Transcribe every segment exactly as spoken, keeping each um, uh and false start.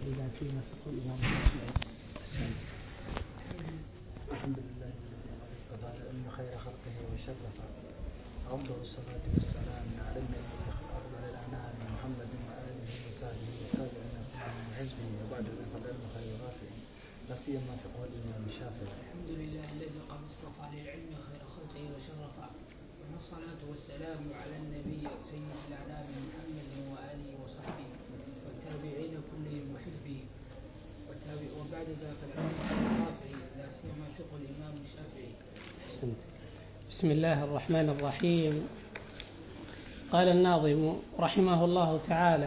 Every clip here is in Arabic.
إذا فيما فقه الإمام الشافعي. أحسنت. الحمد لله الذي اصطفى العلم خير خلقه وشرف أفضل الصلاة والسلام على النبي أفضل الأنام محمد وآله وصحبه والتابعين من حزبه وبعد ذلك العلم خير رافع لا سيما فقه الإمام الشافعي. الحمد لله الذي قد اصطفى للعلم خير خلقه وشرف والصلاة والسلام على النبي سيد الأعلام محمد وآله وصحبه والتابعين كلهم وحزبه وبعد ذلك العلم خير رافع لا سيما فقه الإمام الشافعي. أحسنت. بسم الله الرحمن الرحيم. قال الناظم رحمه الله تعالى: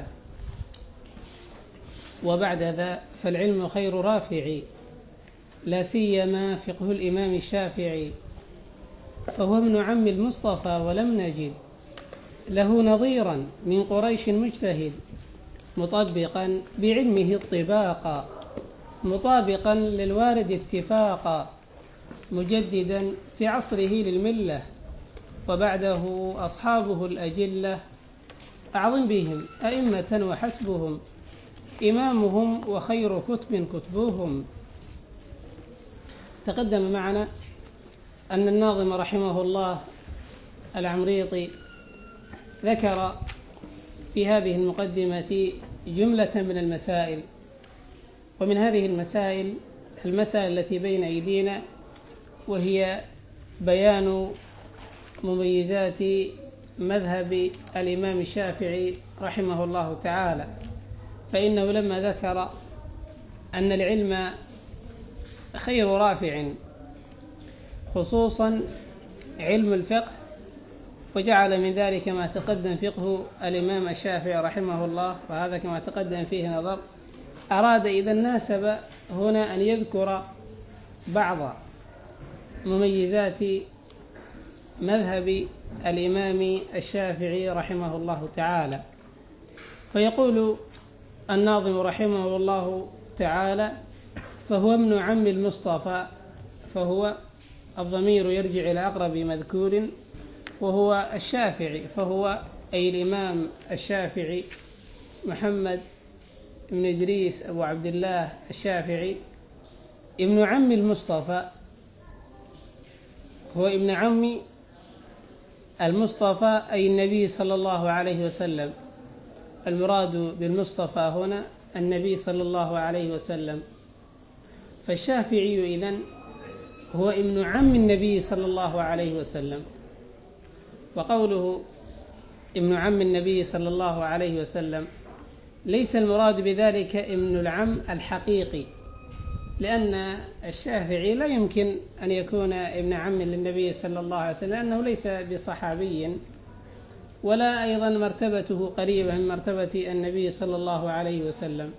وبعد ذا فالعلم خير رافع لا سيما فقه الإمام الشافعي، فهو ابن عم المصطفى ولم نجد له نظيرا من قريش مجتهد، مطبقا بعلمه الطباقا مطابقا للوارد اتفاقا، مجددا في عصره للملة وبعده أصحابه الأجلة، أعظم بهم أئمة وحسبهم إمامهم وخير كتب كتبهم. تقدم معنا أن الناظم رحمه الله العمريطي ذكر في هذه المقدمة جملة من المسائل، ومن هذه المسائل المسائل التي بين أيدينا، وهي بيان مميزات مذهب الإمام الشافعي رحمه الله تعالى. فإنه لما ذكر أن العلم خير رافع خصوصا علم الفقه، وجعل من ذلك ما تقدم فقه الإمام الشافعي رحمه الله، وهذا كما تقدم فيه نظر، أراد إذا ناسب هنا أن يذكر بعض مميزات مذهب الإمام الشافعي رحمه الله تعالى. فيقول الناظم رحمه الله تعالى: فهو ابن عم المصطفى، فهو الضمير يرجع إلى أقرب مذكور وهو الشافعي، فهو أي الإمام الشافعي محمد بن إدريس أبو عبد الله الشافعي ابن عم المصطفى، هو ابن عم المصطفى أي النبي صلى الله عليه وسلم. المراد بالمصطفى هنا النبي صلى الله عليه وسلم، فالشافعي إذن هو ابن عم النبي صلى الله عليه وسلم. وقوله ابن عم النبي صلى الله عليه وسلم ليس المراد بذلك ابن العم الحقيقي، لأن الشافعي لا يمكن أن يكون ابن عم للنبي صلى الله عليه وسلم، لأنه ليس بصحابي، ولا أيضا مرتبته قريبة من مرتبة النبي صلى الله عليه وسلم،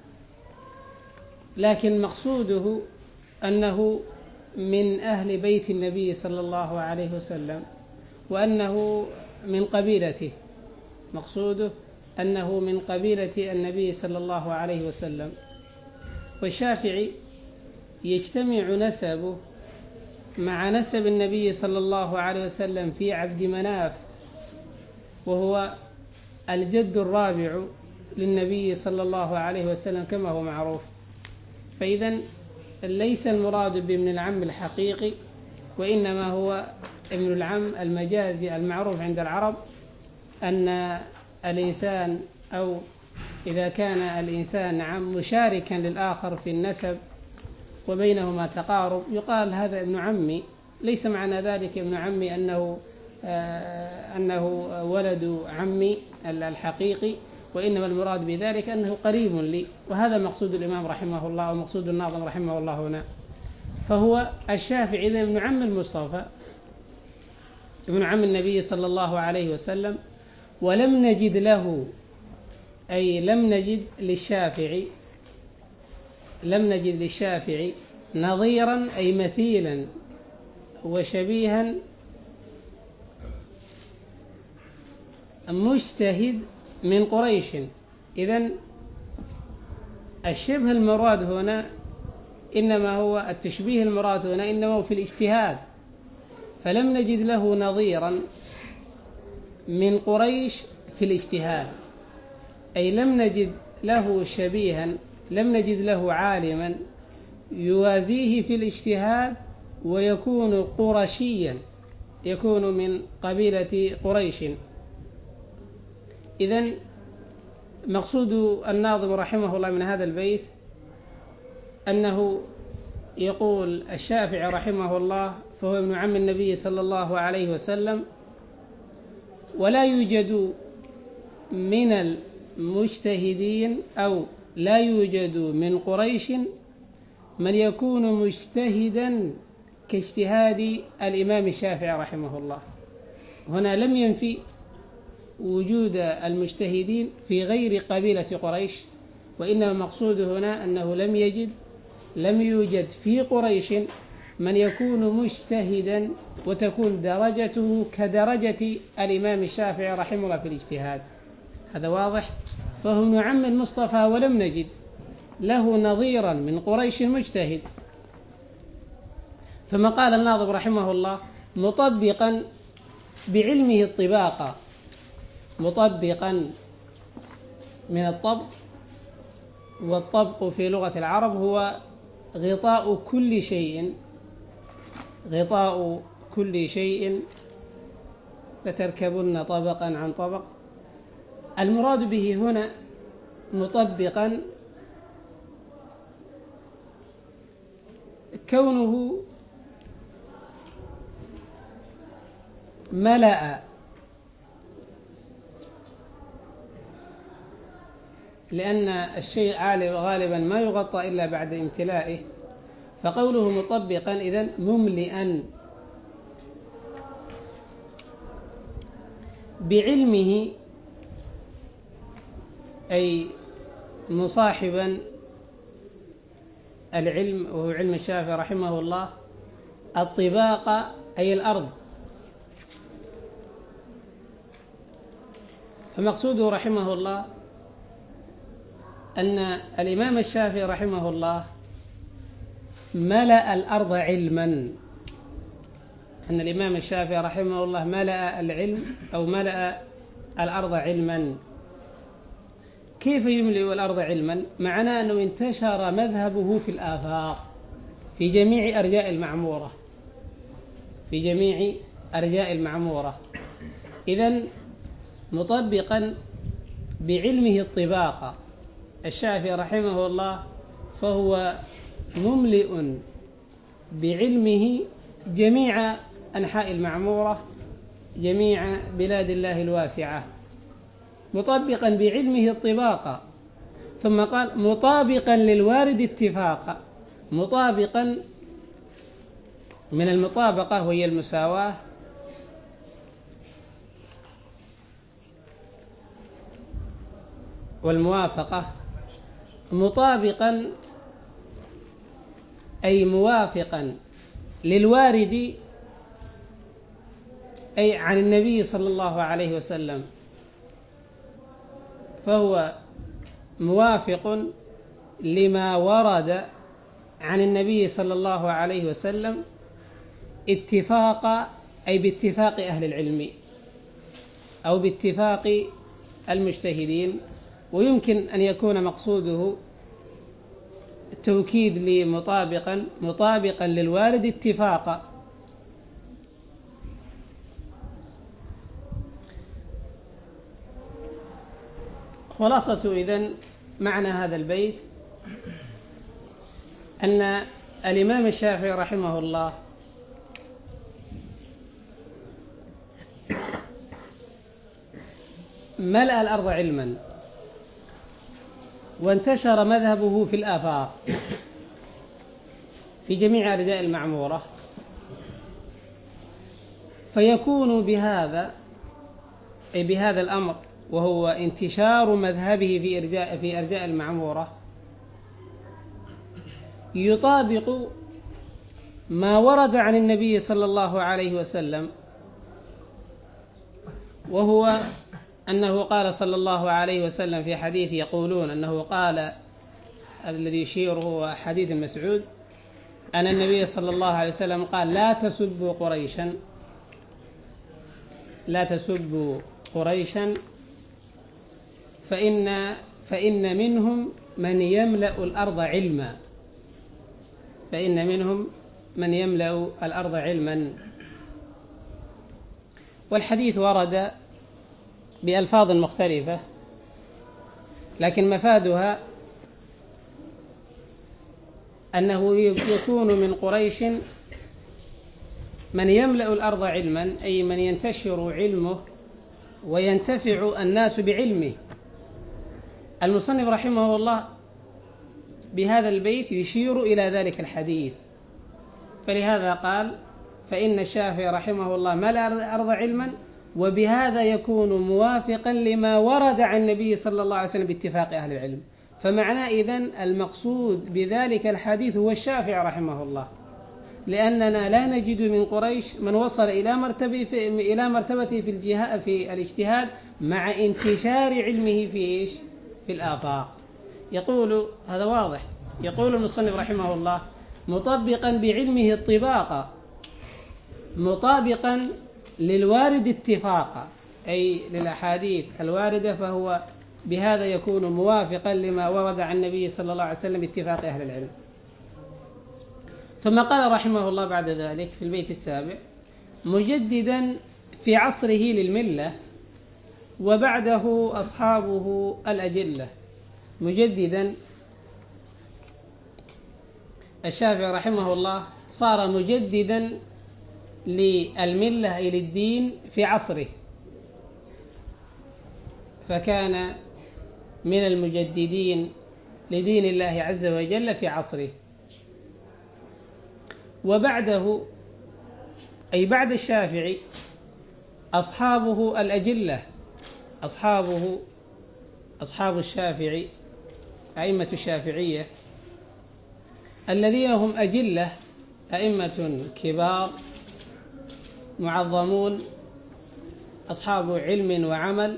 لكن مقصوده أنه من أهل بيت النبي صلى الله عليه وسلم، وأنه من قبيلته، مقصوده أنه من قبيلة النبي صلى الله عليه وسلم. والشافعي يجتمع نسبه مع نسب النبي صلى الله عليه وسلم في عبد مناف، وهو الجد الرابع للنبي صلى الله عليه وسلم كما هو معروف. فإذا ليس المراد بابن العم الحقيقي، وإنما هو ابن العم المجازي المعروف عند العرب، أن الإنسان أو إذا كان الإنسان عم مشاركا للآخر في النسب وبينهما تقارب يقال هذا ابن عمي. ليس معنى ذلك ابن عمي أنه آه أنه ولد عمي الحقيقي، وإنما المراد بذلك أنه قريب لي، وهذا مقصود الإمام رحمه الله ومقصود الناظم رحمه الله هنا. فهو الشافعي إذن ابن عم المصطفى ابن عم النبي صلى الله عليه وسلم. ولم نجد له أي لم نجد للشافعي لم نجد للشافعي نظيرا أي مثيلا وشبيها مجتهد من قريش. إذن الشبه المراد هنا إنما هو التشبيه المراد هنا إنما هو في الاجتهاد، فلم نجد له نظيرا من قريش في الاجتهاد، أي لم نجد له شبيها لم نجد له عالما يوازيه في الاجتهاد ويكون قرشيا، يكون من قبيلة قريش. إذن مقصود الناظم رحمه الله من هذا البيت أنه يقول الشافعي رحمه الله فهو ابن عم النبي صلى الله عليه وسلم، ولا يوجد من المجتهدين أو لا يوجد من قريش من يكون مجتهدا كاجتهاد الإمام الشافعي رحمه الله. هنا لم ينفي وجود المجتهدين في غير قبيلة قريش، وإنما مقصود هنا أنه لم يجد لم يوجد في قريش من يكون مجتهدا وتكون درجته كدرجة الإمام الشافعي رحمه الله في الاجتهاد. هذا واضح. فهو ابن عم المصطفى ولم نجد له نظيرا من قريش مجتهد. ثم قال الناظم رحمه الله مطبقا بعلمه الطباقة، مطبقا من الطبق، والطبق في لغة العرب هو غطاء كل شيء، غطاء كل شيء لتركبن طبقا عن طبق. المراد به هنا مطبقا كونه ملأ، لأن الشيء غالبا ما يغطى إلا بعد امتلائه، فقوله مطبقا إذن مملئا بعلمه، أي مصاحبا العلم، وهو علم الشافعي رحمه الله، الطباق أي الأرض. فمقصوده رحمه الله أن الإمام الشافعي رحمه الله ملأ الأرض علما، أن الإمام الشافعي رحمه الله ملأ العلم أو ملأ الأرض علما. كيف يملئ الأرض علما؟ معناه أنه انتشر مذهبه في الآفاق في جميع أرجاء المعمورة، في جميع أرجاء المعمورة. إذن مطبقا بعلمه الطباقة الشافعي رحمه الله، فهو مملئ بعلمه جميع أنحاء المعمورة، جميع بلاد الله الواسعة، مطبقا بعلمه الطباقة. ثم قال مطابقا للوارد اتفاقا، مطابقا من المطابقة وهي المساواة، والموافقة. مطابقا أي موافقا للوارد، أي عن النبي صلى الله عليه وسلم، فهو موافق لما ورد عن النبي صلى الله عليه وسلم اتفاق، أي باتفاق أهل العلم أو باتفاق المجتهدين. ويمكن أن يكون مقصوده التوكيد لمطابقا، مطابقا للوارد اتفاقا. خلاصة إذن معنى هذا البيت أن الإمام الشافعي رحمه الله ملأ الأرض علما، وانتشر مذهبه في الآفاق في جميع أرجاء المعمورة، فيكون بهذا أي بهذا الأمر، وهو انتشار مذهبه في أرجاء في أرجاء المعمورة، يطابق ما ورد عن النبي صلى الله عليه وسلم، وهو أنه قال صلى الله عليه وسلم في حديث يقولون أنه قال، الذي يشيره هو حديث مسعود، أن النبي صلى الله عليه وسلم قال لا تسبوا قريشا، لا تسبوا قريشا فإن, فإن منهم من يملأ الأرض علما فإن منهم من يملأ الأرض علما. والحديث ورد بألفاظ مختلفة، لكن مفادها أنه يكون من قريش من يملأ الأرض علما، أي من ينتشر علمه وينتفع الناس بعلمه. المصنف رحمه الله بهذا البيت يشير إلى ذلك الحديث، فلهذا قال: فإن الشافعي رحمه الله ملأ الأرض علما، وبهذا يكون موافقا لما ورد عن النبي صلى الله عليه وسلم باتفاق أهل العلم. فمعناه إذن المقصود بذلك الحديث هو الشافعي رحمه الله، لأننا لا نجد من قريش من وصل إلى مرتبة في إلى مرتبته في الجهاد في الاجتهاد مع انتشار علمه في إيش في الآفاق. يقول هذا واضح، يقول المصنف رحمه الله مطبقا بعلمه الطباقة، مطابقا للوارد اتفاقا، أي للأحاديث الواردة، فهو بهذا يكون موافقا لما ورد عن النبي صلى الله عليه وسلم باتفاق أهل العلم. ثم قال رحمه الله بعد ذلك في البيت السابع: مجددا في عصره للملة وبعده أصحابه الأجلة. مجددا، الشافعي رحمه الله صار مجددا للملة أي للدين في عصره، فكان من المجددين لدين الله عز وجل في عصره. وبعده أي بعد الشافعي أصحابه الأجلة، أصحابه أصحاب الشافعي أئمة الشافعية الذين هم أجلة، أئمة كبار معظمون أصحاب علم وعمل.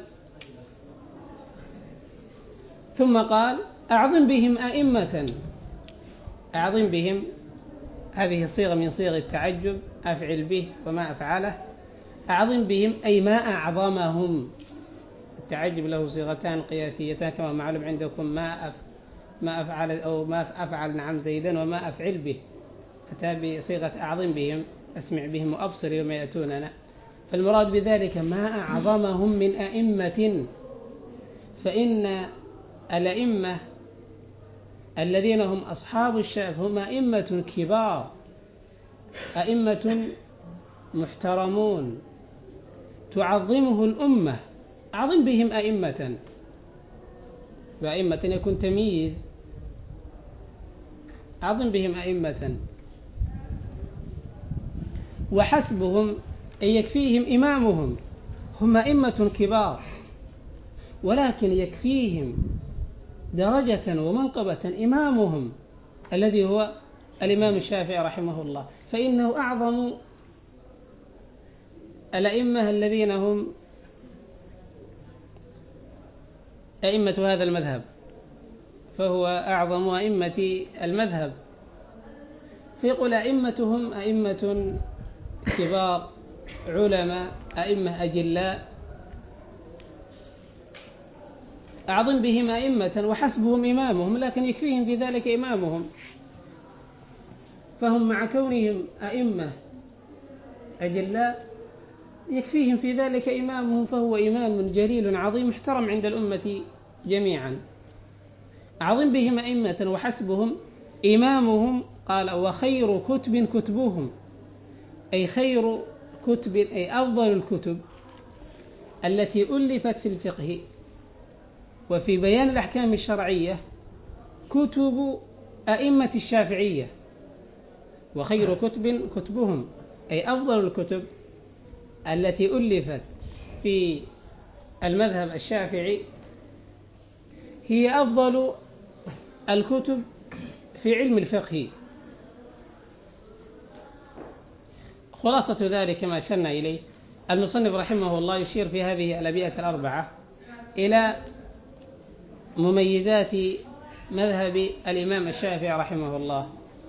ثم قال: أعظم بهم أئمة. أعظم بهم هذه صيغة من صيغ التعجب، أفعل به وما أفعله. أعظم بهم أي ما أعظمهم. التعجب له صيغتان قياسيتان كما معلوم عندكم: ما أف ما أفعل أو ما أفعل نعم زيدا، وما أفعل به. أتى بصيغة أعظم بهم، أسمع بهم وأبصر يوم يأتوننا. فالمراد بذلك ما أعظمهم من أئمة، فإن الأئمة الذين هم أصحاب الشافعي هم أئمة كبار، أئمة محترمون تعظمه الأمة. أعظم بهم أئمة، وأئمة يكون تمييز، أعظم بهم أئمة. وحسبهم أي يكفيهم إمامهم. هم أئمة كبار، ولكن يكفيهم درجة ومنقبة إمامهم الذي هو الإمام الشافعي رحمه الله، فإنه أعظم الأئمة الذين هم أئمة هذا المذهب، فهو أعظم أئمة المذهب. فيقول أئمتهم أئمة كبار علماء، أئمة أجلاء، أعظم بهم أئمة وحسبهم إمامهم، لكن يكفيهم في ذلك إمامهم. فهم مع كونهم أئمة أجلاء يكفيهم في ذلك إمامهم، فهو إمام جليل عظيم محترم عند الأمة جميعا. أعظم بهم أئمة وحسبهم إمامهم. قال: وخير كتب كتبهم، أي خير كتب أي أفضل الكتب التي ألفت في الفقه وفي بيان الأحكام الشرعية كتب أئمة الشافعية. وخير كتب كتبهم أي أفضل الكتب التي ألفت في المذهب الشافعي هي أفضل الكتب في علم الفقه. خلاصة ذلك ما أشرنا إليه، المصنف رحمه الله يشير في هذه الأبيات الأربعة إلى مميزات مذهب الإمام الشافعي رحمه الله.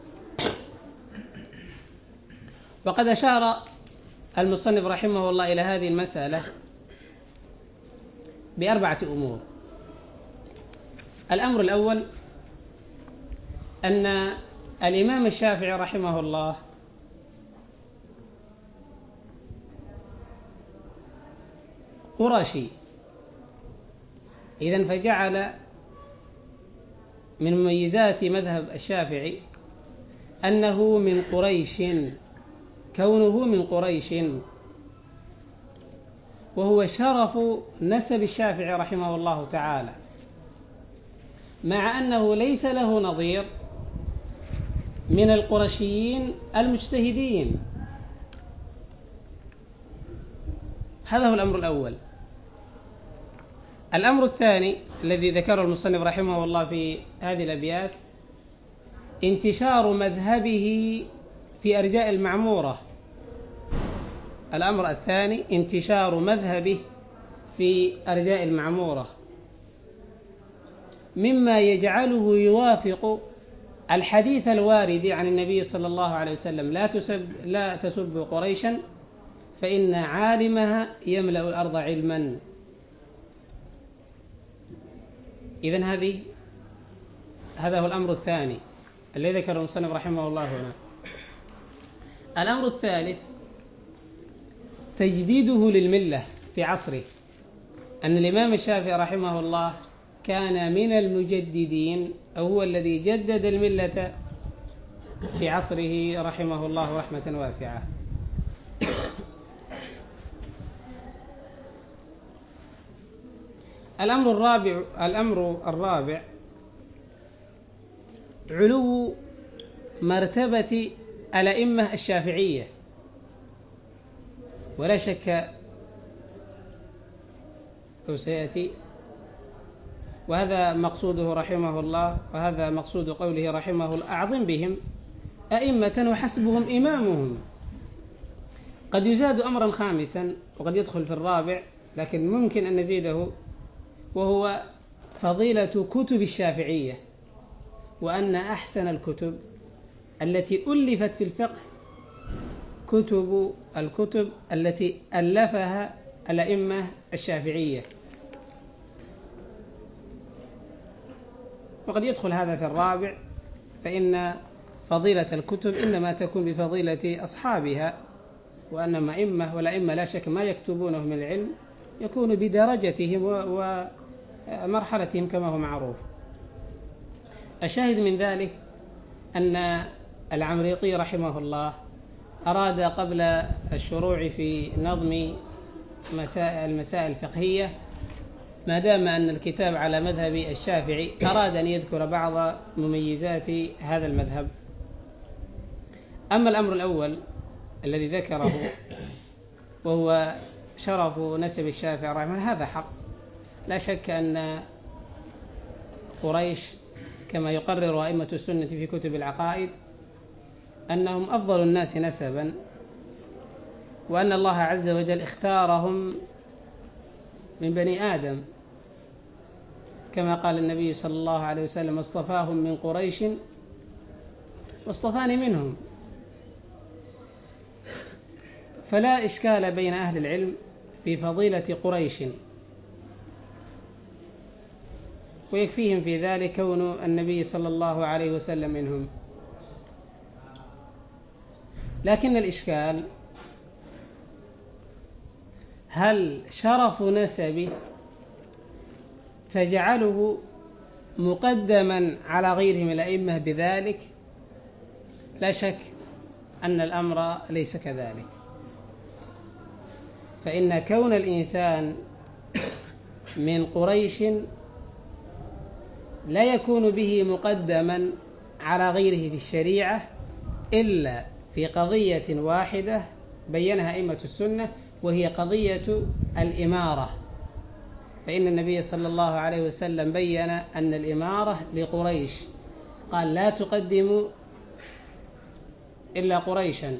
وقد أشار المصنف رحمه الله إلى هذه المسألة بأربعة أمور. الأمر الأول أن الإمام الشافعي رحمه الله قرشي، إذن فجعل من مميزات مذهب الشافعي أنه من قريش، كونه من قريش، وهو شرف نسب الشافعي رحمه الله تعالى، مع أنه ليس له نظير من القرشيين المجتهدين. هذا هو الأمر الأول. الأمر الثاني الذي ذكره المصنف رحمه الله في هذه الأبيات انتشار مذهبه في أرجاء المعمورة. الأمر الثاني انتشار مذهبه في أرجاء المعمورة، مما يجعله يوافق الحديث الوارد عن النبي صلى الله عليه وسلم: لا تسب لا تسب قريشا فإن عالمها يملأ الأرض علما. إذن هذه هذا هو الأمر الثاني الذي ذكره المصنف رحمه الله هنا. الأمر الثالث تجديده للملة في عصره، أن الإمام الشافعي رحمه الله كان من المجددين، أو هو الذي جدد الملة في عصره رحمه الله رحمة واسعة. الأمر الرابع الأمر الرابع علو مرتبة الأئمة الشافعية، ولا شك وسيأتي، وهذا مقصوده رحمه الله، وهذا مقصود قوله رحمه الله: أعظم بهم أئمة وحسبهم إمامهم. قد يزاد أمرا خامسا وقد يدخل في الرابع، لكن ممكن أن نزيده، وهو فضيلة كتب الشافعية، وأن أحسن الكتب التي ألفت في الفقه كتب الكتب التي ألفها الأئمة الشافعية. وقد يدخل هذا في الرابع، فإن فضيلة الكتب إنما تكون بفضيلة أصحابها، وأنما أئمة والأئمة لا شك ما يكتبونه من العلم يكون بدرجتهم ومرحلتهم كما هو معروف. الشاهد من ذلك أن العمريطي رحمه الله أراد قبل الشروع في نظم مسائل المسائل الفقهية، ما دام أن الكتاب على مذهب الشافعي، أراد أن يذكر بعض مميزات هذا المذهب. أما الأمر الأول الذي ذكره وهو شرف نسب الشافعي رحمه الله، هذا حق، لا شك أن قريش كما يقرر أئمة السنة في كتب العقائد أنهم أفضل الناس نسبا، وأن الله عز وجل اختارهم من بني آدم، كما قال النبي صلى الله عليه وسلم: اصطفاهم من قريش واصطفاني منهم. فلا إشكال بين أهل العلم في فضيلة قريش، ويكفيهم في ذلك كون النبي صلى الله عليه وسلم منهم. لكن الإشكال: هل شرف نسبه تجعله مقدما على غيره من الأئمة بذلك؟ لا شك أن الأمر ليس كذلك، فإن كون الإنسان من قريش لا يكون به مقدما على غيره في الشريعة إلا في قضية واحدة بينها أئمة السنة، وهي قضية الإمارة. فإن النبي صلى الله عليه وسلم بيّن أن الإمارة لقريش، قال: لا تقدموا إلا قريشا،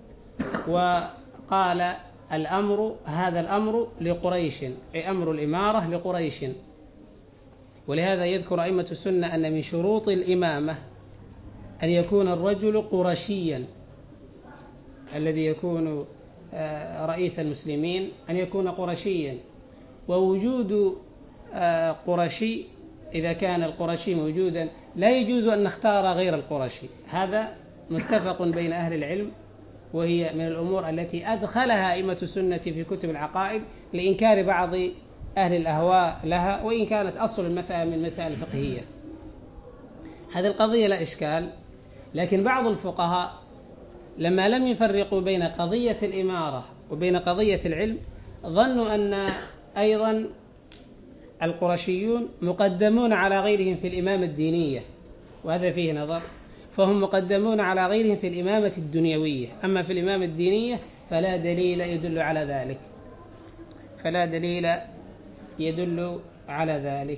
وقال: الأمر هذا الأمر لقريش، أي أمر الإمارة لقريش. ولهذا يذكر أئمة السنة أن من شروط الإمامة أن يكون الرجل قرشيا، الذي يكون رئيس المسلمين أن يكون قرشيا. ووجود قرشي إذا كان القرشي موجودا لا يجوز أن نختار غير القرشي. هذا متفق بين أهل العلم، وهي من الأمور التي أدخلها أئمة السنة في كتب العقائد لإنكار بعض أهل الأهواء لها، وإن كانت أصل المسألة من المسائل الفقهية. هذه القضية لا إشكال. لكن بعض الفقهاء لما لم يفرقوا بين قضية الإمارة وبين قضية العلم ظنوا أن أيضا القرشيون مقدمون على غيرهم في الإمامة الدينية، وهذا فيه نظر. فهم مقدمون على غيرهم في الإمامة الدنيوية، أما في الإمامة الدينية فلا دليل يدل على ذلك، فلا دليل يدل على ذلك.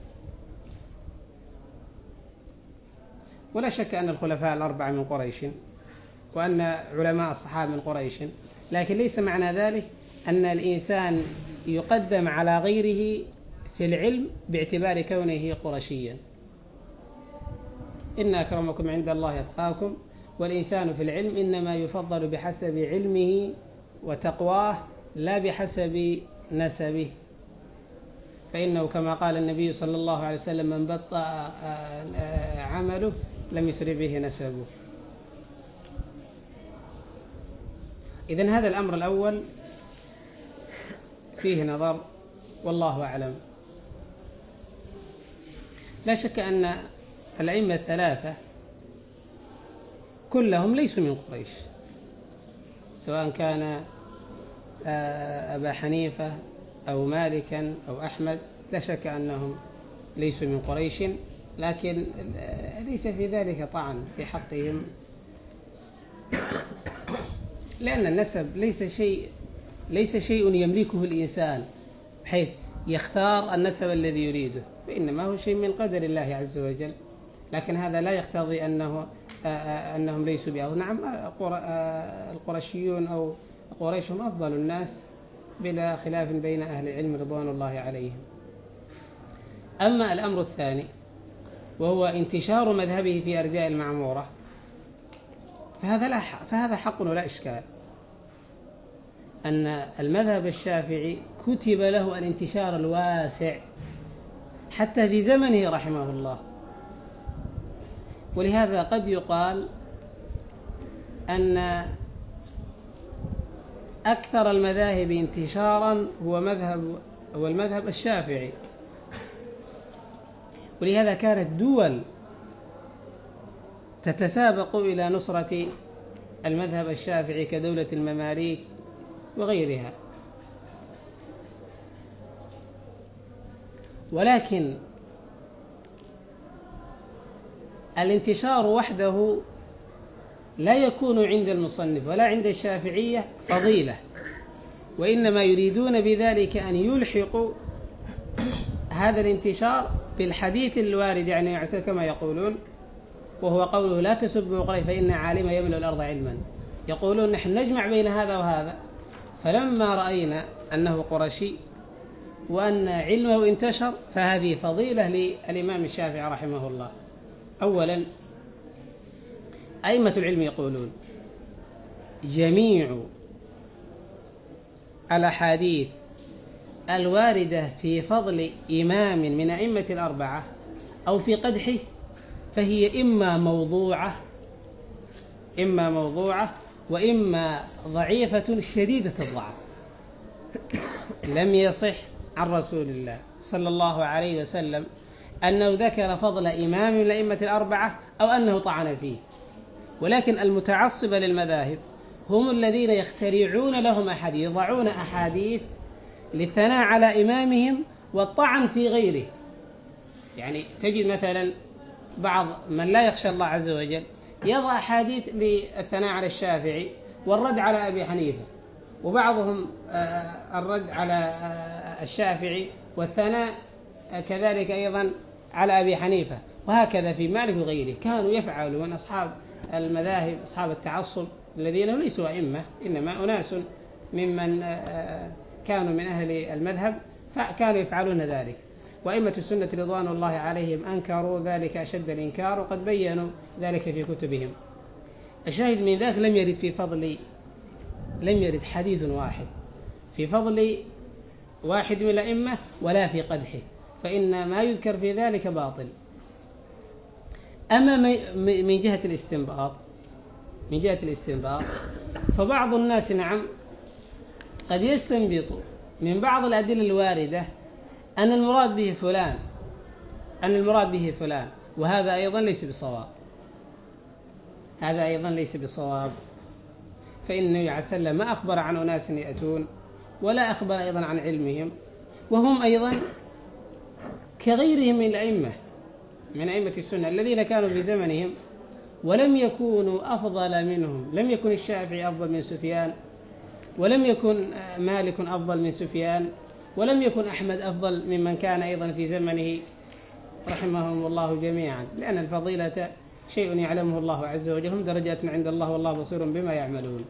ولا شك أن الخلفاء الأربعة من قريش، وأن علماء الصحابة من قريش، لكن ليس معنى ذلك أن الإنسان يقدم على غيره في العلم باعتبار كونه قرشيا. إن أكرمكم عند الله يتقاكم، والإنسان في العلم إنما يفضل بحسب علمه وتقواه لا بحسب نسبه، فإنه كما قال النبي صلى الله عليه وسلم: من بطأ عمله لم يسرع به نسبه. إذن هذا الأمر الأول فيه نظر، والله أعلم. لا شك أن الأئمة الثلاثة كلهم ليسوا من قريش، سواء كان أبا حنيفة أو مالكا أو أحمد، لا شك أنهم ليسوا من قريش، لكن ليس في ذلك طعن في حقهم، لأن النسب ليس شيء ليس شيء يملكه الإنسان بحيث يختار النسب الذي يريده، وإنما هو شيء من قدر الله عز وجل. لكن هذا لا يقتضي أنه أنهم ليسوا بأفضل. نعم، القرشيون أو قريش هم أفضل الناس بلا خلاف بين أهل العلم رضوان الله عليهم. أما الأمر الثاني وهو انتشار مذهبه في أرجاء المعمورة، فهذا لا فهذا حق ولا إشكال، أن المذهب الشافعي كتب له الانتشار الواسع حتى في زمنه رحمه الله. ولهذا قد يقال أن أكثر المذاهب انتشارا هو مذهب هو المذهب الشافعي. ولهذا كانت دول تتسابق إلى نصرة المذهب الشافعي كدولة المماليك وغيرها. ولكن الانتشار وحده لا يكون عند المصنف ولا عند الشافعية فضيلة، وإنما يريدون بذلك أن يلحقوا هذا الانتشار بالحديث الوارد يعني عسى كما يقولون، وهو قوله: لا تسبوا قريش فإن عالم يملأ الأرض علما. يقولون نحن نجمع بين هذا وهذا، فلما رأينا أنه قرشي وأن علمه انتشر فهذه فضيلة للإمام الشافعي رحمه الله. أولا، أئمة العلم يقولون جميع الأحاديث الواردة في فضل إمام من أئمة الأربعة أو في قدحه فهي إما موضوعة إما موضوعة وإما ضعيفة شديدة الضعف، لم يصح عن رسول الله صلى الله عليه وسلم أنه ذكر فضل إمام من الأئمة الأربعة أو أنه طعن فيه. ولكن المتعصبة للمذاهب هم الذين يخترعون لهم أحاديث، يضعون أحاديث للثناء على إمامهم والطعن في غيره. يعني تجد مثلا بعض من لا يخشى الله عز وجل يضع أحاديث للثناء على الشافعي والرد على أبي حنيفة، وبعضهم الرد على الشافعي والثناء كذلك أيضا على أبي حنيفة، وهكذا في مالك وغيره. كانوا يفعلون أصحاب المذاهب أصحاب التعصب الذين ليسوا أئمة، إنما أناس ممن كانوا من أهل المذهب فكانوا يفعلون ذلك. وأئمة السنة رضوان الله عليهم أنكروا ذلك أشد الإنكار، وقد بيّنوا ذلك في كتبهم. الشاهد من ذلك لم يرد في فضل لم يرد حديث واحد في فضل واحد من الأئمة ولا في قدحه، فإن ما يذكر في ذلك باطل. أما من جهة الاستنباط من جهة الاستنباط فبعض الناس نعم قد يستنبط من بعض الأدلة الواردة أن المراد به فلان أن المراد به فلان وهذا أيضا ليس بصواب هذا أيضا ليس بصواب فإن النبي عليه السلام ما أخبر عن أناس يأتون ولا أخبر أيضا عن علمهم، وهم أيضا كغيرهم من الأئمة من أئمة السنة الذين كانوا في زمنهم ولم يكونوا أفضل منهم. لم يكن الشافعي أفضل من سفيان، ولم يكن مالك أفضل من سفيان، ولم يكن أحمد أفضل ممن كان أيضا في زمنه رحمهم الله جميعا، لأن الفضيلة شيء يعلمه الله عز وجل، هم درجات عند الله والله بصير بما يعملون.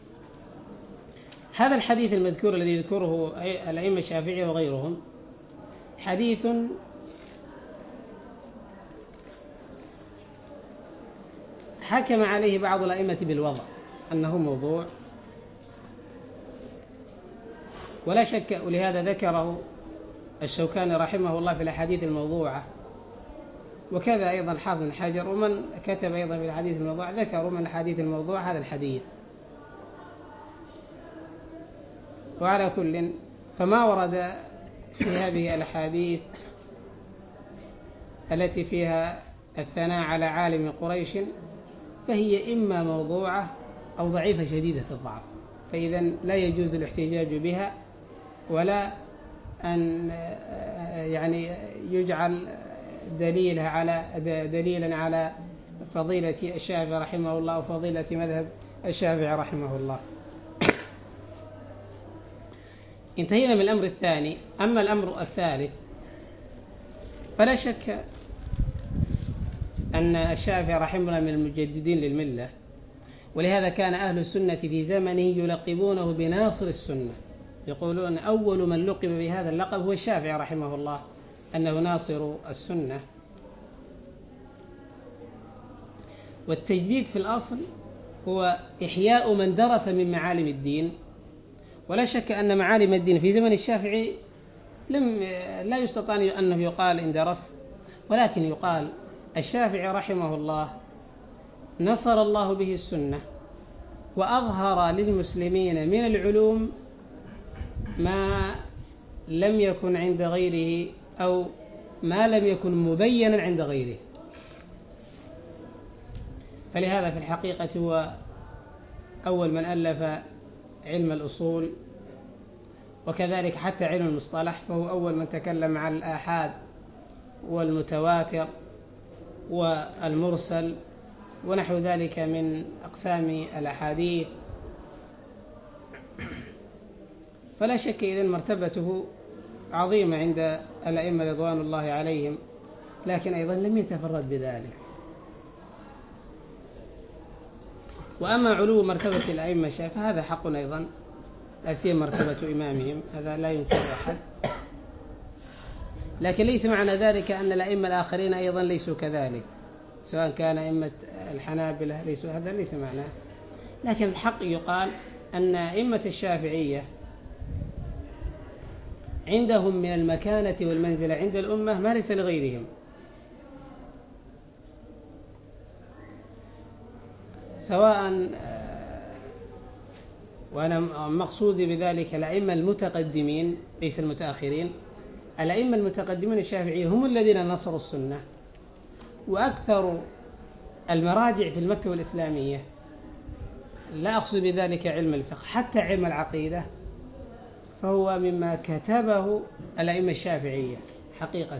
هذا الحديث المذكور الذي يذكره الأئمة الشافعية وغيرهم حديث حكم عليه بعض الأئمة بالوضع أنه موضوع، ولا شك، ولهذا ذكره الشوكاني رحمه الله في الأحاديث الموضوعة، وكذا أيضا حافظ بن حجر ومن كتب أيضا في الحديث الموضوع ذكروا من الحديث الموضوع هذا الحديث. وعلى كل فما ورد في هذه الأحاديث التي فيها الثناء على عالم قريش فهي إما موضوعة أو ضعيفة شديدة الضعف، فإذا لا يجوز الاحتجاج بها ولا أن يعني يجعل دليلها على دليلا على فضيلة الشافعي رحمه الله وفضيلة مذهب الشافعي رحمه الله. انتهينا من الأمر الثاني. أما الأمر الثالث فلا شك أن الشافعي رحمه الله من المجددين للملة، ولهذا كان أهل السنة في زمنه يلقبونه بناصر السنة، يقولون أول من لقب بهذا اللقب هو الشافعي رحمه الله أنه ناصر السنة. والتجديد في الأصل هو إحياء من درس من معالم الدين، ولا شك أن معالم الدين في زمن الشافعي لم لا يستطيع أنه يقال إن درس، ولكن يقال الشافعي رحمه الله نصر الله به السنة وأظهر للمسلمين من العلوم ما لم يكن عند غيره أو ما لم يكن مبينا عند غيره. فلهذا في الحقيقة هو أول من ألف علم الأصول، وكذلك حتى علم المصطلح، فهو أول من تكلم عن الآحاد والمتواتر والمرسل ونحو ذلك من أقسام الأحاديث. فلا شك إذن مرتبته عظيمة عند الأئمة رضوان الله عليهم، لكن أيضا لم يتفرد بذلك. وأما علو مرتبة الأئمة فهذا حق أيضا، لا سيما مرتبة إمامهم، هذا لا ينكر أحد، لكن ليس معنى ذلك أن الأئمة الآخرين أيضا ليسوا كذلك، سواء كان أئمة الحنابلة ليسوا، هذا ليس معناه. لكن الحق يقال أن أئمة الشافعية عندهم من المكانة والمنزلة عند الأمة ما ليس لغيرهم، سواء، وأنا مقصودي بذلك الأئمة المتقدمين ليس المتأخرين. الأئمة المتقدمين الشافعية هم الذين نصروا السنة، وأكثر المراجع في المكتبة الإسلامية، لا أقصد بذلك علم الفقه، حتى علم العقيدة، فهو مما كتبه الأئمة الشافعية حقيقة.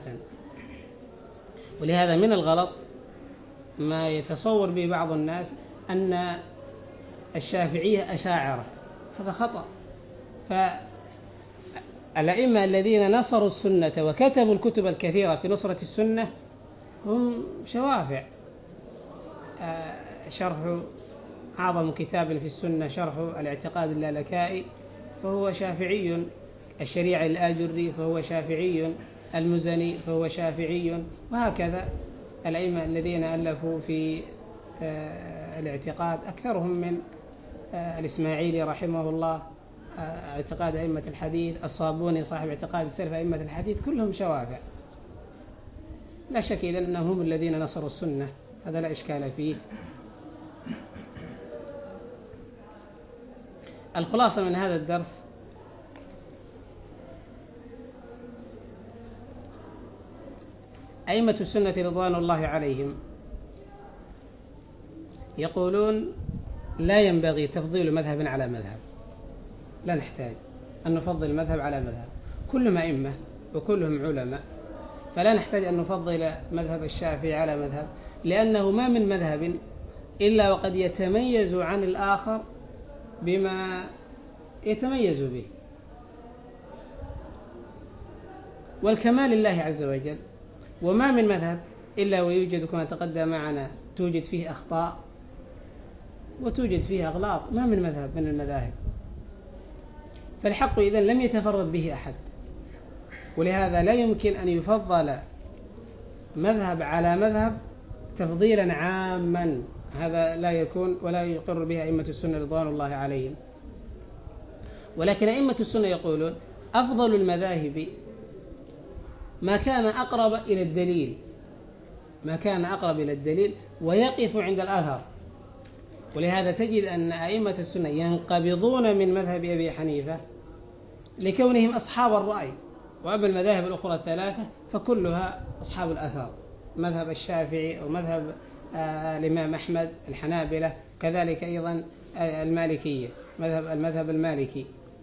ولهذا من الغلط ما يتصور به بعض الناس أن الشافعية أشاعرة، هذا خطأ. فالأئمة الذين نصروا السنة وكتبوا الكتب الكثيرة في نصرة السنة هم شوافع. شرح أعظم كتاب في السنة شرح الاعتقاد اللالكائي فهو شافعي، الشريعة الآجري فهو شافعي، المزني فهو شافعي، وهكذا الأئمة الذين ألفوا في الاعتقاد أكثرهم من الإسماعيلي رحمه الله اعتقاد أئمة الحديث، الصابوني صاحب اعتقاد السلف أئمة الحديث، كلهم شوافع. لا شك إذن أنهم هم الذين نصروا السنة، هذا لا إشكال فيه. الخلاصة من هذا الدرس أئمة السنة رضوان الله عليهم يقولون لا ينبغي تفضيل مذهب على مذهب، لا نحتاج أن نفضل مذهب على مذهب، كلهم أئمة وكلهم علماء، فلا نحتاج أن نفضل مذهب الشافعي على مذهب، لأنه ما من مذهب إلا وقد يتميز عن الآخر بما يتميز به، والكمال لله عز وجل. وما من مذهب إلا ويوجد كما تقدم معنا توجد فيه أخطاء وتوجد فيه أغلاط، ما من مذهب من المذاهب، فالحق إذن لم يتفرد به أحد، ولهذا لا يمكن أن يفضل مذهب على مذهب تفضيلا عاما، هذا لا يكون ولا يقر به أئمة السنة رضوان الله عليهم. ولكن أئمة السنة يقولون أفضل المذاهب ما كان أقرب إلى الدليل، ما كان أقرب إلى الدليل ويقف عند الأثر، ولهذا تجد أن أئمة السنة ينقبضون من مذهب أبي حنيفة لكونهم أصحاب الرأي، وأما المذاهب الأخرى الثلاثة فكلها أصحاب الأثر، مذهب الشافعي ومذهب آه الإمام أحمد، الحنابلة، كذلك أيضا آه المالكية، مذهب المذهب المالكي.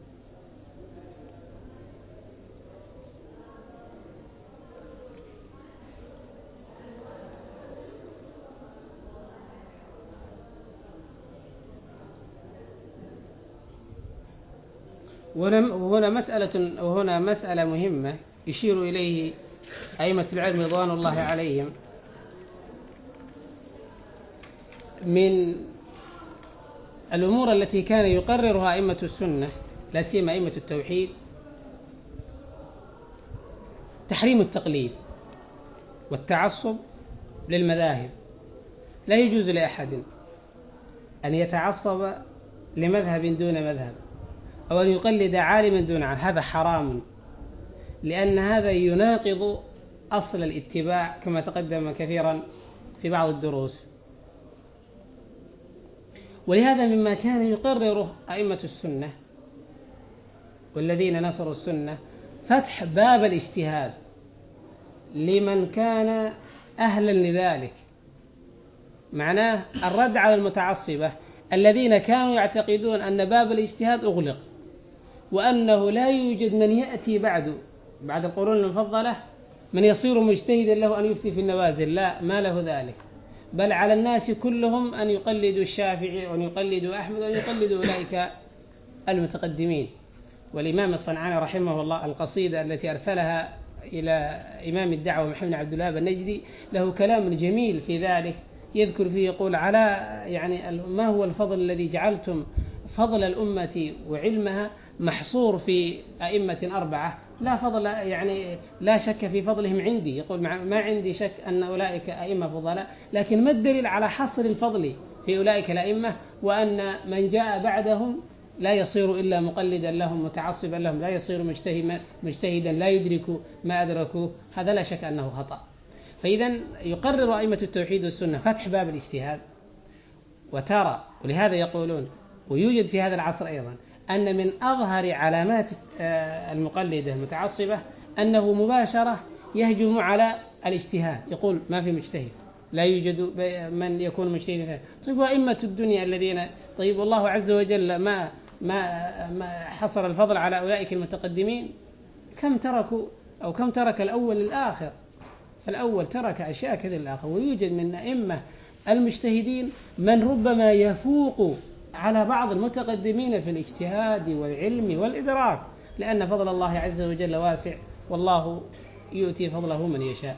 وهنا مسألة وهنا مسألة مهمة يشير إليه أئمة العلم رضوان الله عليهم، من الأمور التي كان يقررها أئمة السنة لا سيما أئمة التوحيد تحريم التقليد والتعصب للمذاهب. لا يجوز لأحد أن يتعصب لمذهب دون مذهب أو أن يقلد عالما دون عالم، هذا حرام، لأن هذا يناقض أصل الاتباع كما تقدم كثيرا في بعض الدروس. ولهذا مما كان يقرره أئمة السنة والذين نصروا السنة فتح باب الاجتهاد لمن كان أهلا لذلك، معناه الرد على المتعصبة الذين كانوا يعتقدون أن باب الاجتهاد أغلق، وأنه لا يوجد من يأتي بعد بعد القرون المفضلة من يصير مجتهدا له أن يفتي في النوازل، لا، ما له ذلك، بل على الناس كلهم أن يقلدوا الشافعي وأن يقلدوا أحمد وأن يقلدوا أولئك المتقدمين. والإمام الصنعاني رحمه الله القصيدة التي أرسلها إلى إمام الدعوة محمد بن عبد الوهاب النجدي له كلام جميل في ذلك، يذكر فيه يقول على يعني ما هو الفضل الذي جعلتم فضل الأمة وعلمها محصور في أئمة أربعة، لا فضل يعني لا شك في فضلهم عندي، يقول ما عندي شك أن أولئك أئمة فضلاء، لكن ما الدليل على حصر الفضل في أولئك الأئمة وأن من جاء بعدهم لا يصير إلا مقلدا لهم متعصبا لهم، لا يصير مجتهدا لا يدرك ما أدركوا، هذا لا شك أنه خطأ. فإذا يقرر أئمة التوحيد والسنة فتح باب الاجتهاد، وترى ولهذا يقولون ويوجد في هذا العصر أيضا أن من أظهر علامات المقلدة المتعصبة أنه مباشرة يهجم على الاجتهاد، يقول ما في مجتهد، لا يوجد من يكون مجتهدا. طيب وأئمة الدنيا الذين طيب الله عز وجل ما ما ما حصر الفضل على أولئك المتقدمين، كم تركوا أو كم ترك الأول للآخر، فالأول ترك أشياء كثيرة للآخر. ويوجد من أئمة المجتهدين من ربما يفوق على بعض المتقدمين في الاجتهاد والعلم والإدراك، لأن فضل الله عز وجل واسع، والله يؤتي فضله من يشاء.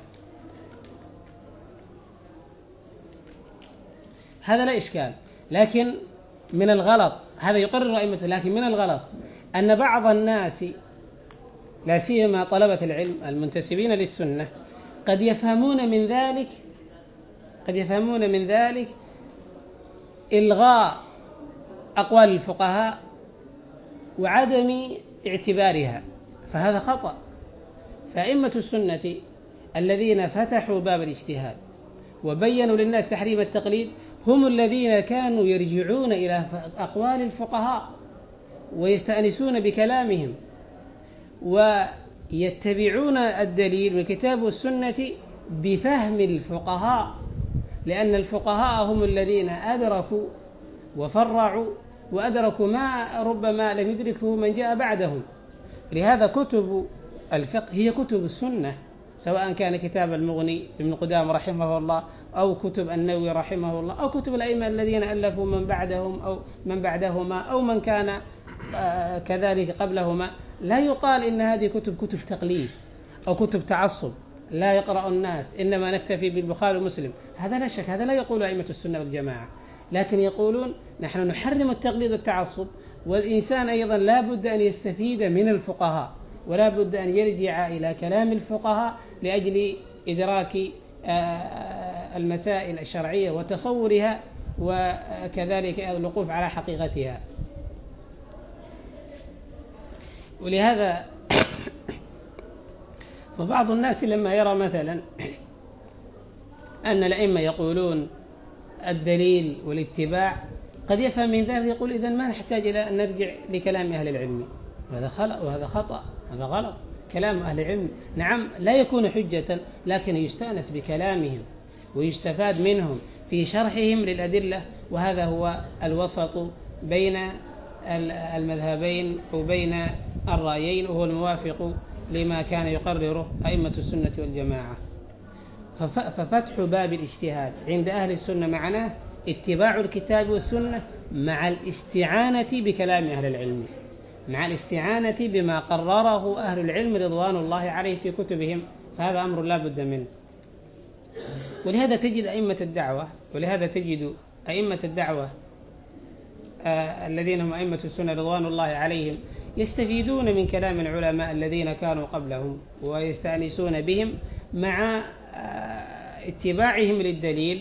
هذا لا إشكال، لكن من الغلط هذا يقرر أئمته، لكن من الغلط أن بعض الناس لا سيما طلبة العلم المنتسبين للسنة قد يفهمون من ذلك قد يفهمون من ذلك إلغاء أقوال الفقهاء وعدم اعتبارها، فهذا خطأ. فأئمة السنة الذين فتحوا باب الاجتهاد وبينوا للناس تحريم التقليد هم الذين كانوا يرجعون إلى أقوال الفقهاء ويستأنسون بكلامهم ويتبعون الدليل من الكتاب والسنة بفهم الفقهاء، لأن الفقهاء هم الذين أدركوا وفرعوا وأدركوا ما ربما لم يدركه من جاء بعدهم. لهذا كتب الفقه هي كتب السنة، سواء كان كتاب المغني ابن قدامة رحمه الله أو كتب النووي رحمه الله أو كتب الأئمة الذين ألفوا من بعدهم أو من بعدهما أو من كان كذلك قبلهما. لا يقال إن هذه كتب كتب تقليد أو كتب تعصب لا يقرأ الناس، إنما نكتفي بالبخاري ومسلم. هذا لا شك، هذا لا يقول أئمة السنة والجماعة، لكن يقولون نحن نحرم التقليد والتعصب، والإنسان أيضا لا بد أن يستفيد من الفقهاء ولا بد أن يرجع إلى كلام الفقهاء لأجل إدراك المسائل الشرعية وتصورها وكذلك الوقوف على حقيقتها. ولهذا فبعض الناس لما يرى مثلا أن الأئمة يقولون الدليل والاتباع قد يفهم من ذلك يقول إذن ما نحتاج إلى أن نرجع لكلام أهل العلم. وهذا خلق وهذا خطأ، هذا غلط. كلام أهل العلم نعم لا يكون حجة، لكن يستأنس بكلامهم ويستفاد منهم في شرحهم للأدلة، وهذا هو الوسط بين المذهبين وبين الرأيين، وهو الموافق لما كان يقرره أئمة السنة والجماعة. ففتح باب الاجتهاد عند أهل السنة معناه اتباع الكتاب والسنة مع الاستعانة بكلام أهل العلم، مع الاستعانة بما قرره أهل العلم رضوان الله عليه في كتبهم، فهذا أمر لا بد منه. ولهذا تجد أئمة الدعوة ولهذا تجد أئمة الدعوة آه الذين هم أئمة السنة رضوان الله عليهم يستفيدون من كلام العلماء الذين كانوا قبلهم ويستأنسون بهم مع آه اتباعهم للدليل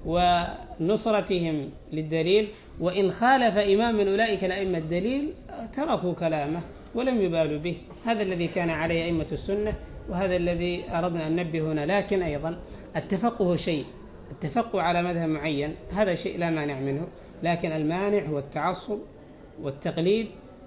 ونصرتهم للدليل، وإن خالف إمام من أولئك الأئمة الدليل تركوا كلامه ولم يبالوا به. هذا الذي كان عليه أئمة السنة، وهذا الذي أردنا أن ننبه هنا. لكن أيضا التفقه شيء، التفقه على مذهب معين هذا شيء لا مانع منه، لكن المانع هو التعصب والتقليد،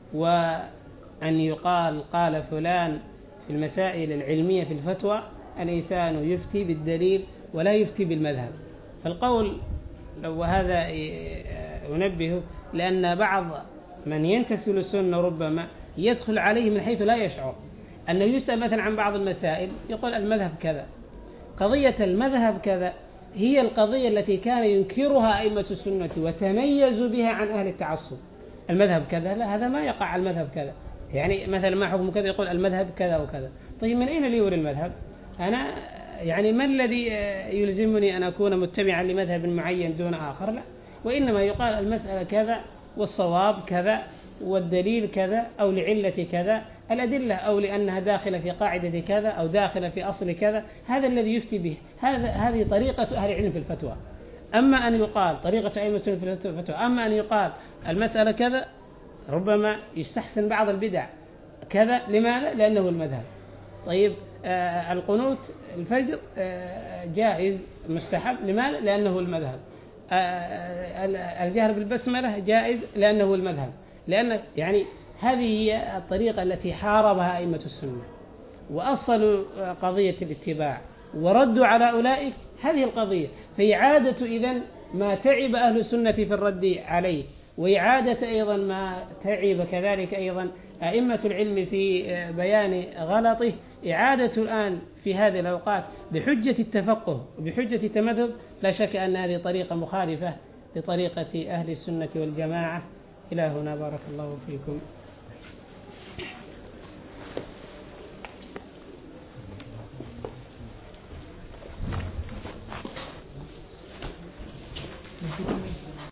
وأن يقال قال فلان في المسائل العلمية في الفتوى. الإنسان يفتي بالدليل ولا يفتي بالمذهب. فالقول وهذا أنبه، لأن بعض من ينتسل السنة ربما يدخل عليه من حيث لا يشعر، أنه يسأل مثلا عن بعض المسائل يقول المذهب كذا. قضية المذهب كذا هي القضية التي كان ينكرها أئمة السنة وتميزوا بها عن أهل التعصب. المذهب كذا، لا، هذا ما يقع على المذهب كذا. يعني مثلا ما حكم كذا، يقول المذهب كذا وكذا. طيب من أين لي ولي المذهب؟ أنا يعني ما الذي يلزمني أن أكون متبعا لمذهب معين دون آخر؟ لا، وإنما يقال المسألة كذا والصواب كذا والدليل كذا أو لعلة كذا الأدلة، أو لأنها داخلة في قاعدة كذا أو داخلة في أصل كذا. هذا الذي يفتي به، هذا هذه طريقة أهل العلم في الفتوى. أما أن يقال طريقة أئمة السنة في الفتوى، أما أن يقال المسألة كذا، ربما يستحسن بعض البدع كذا. لماذا؟ لأنه المذهب. طيب آه القنوت الفجر آه جائز مستحب، لماذا؟ لأنه المذهب. آه الجهر بالبسملة جائز لأنه المذهب. لأن يعني هذه هي الطريقة التي حاربها أئمة السنة وأصلوا قضية الاتباع وردوا على أولئك هذه القضية. فإعادة إذن ما تعب أهل السنة في الرد عليه، وإعادة أيضا ما تعب كذلك أيضا أئمة العلم في بيان غلطه، إعادة الآن في هذه الأوقات بحجة التفقه وبحجة التمذهب. لا شك أن هذه طريقة مخالفة لطريقة أهل السنة والجماعة. إلى هنا بارك الله فيكم.